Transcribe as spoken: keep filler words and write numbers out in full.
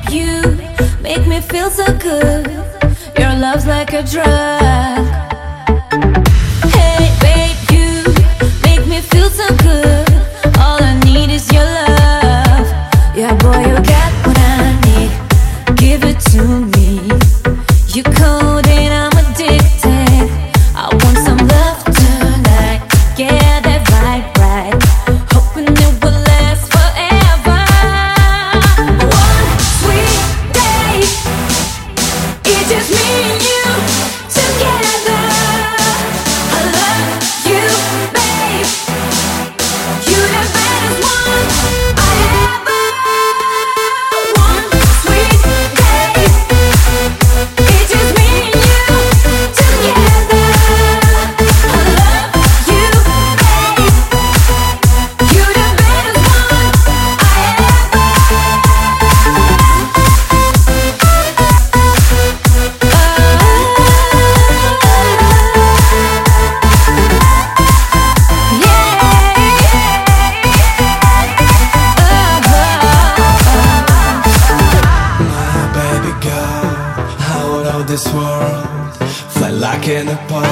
you make me feel so good. Your love's like a drug. Hey babe, you make me feel so good. All I need is your love. Yeah boy, you got what I need. Give it to me. You cold and I'm addicted. I want some love tonight. Yeah, that vibe right. Hoping it will last forever. One sweet day, it's just me and you together. I love you, babe. You the baddest one I ever. One sweet day, it's just me and you together. I love you, babe. You the baddest one I ever. My baby girl, I would know this world. Fly like an apart.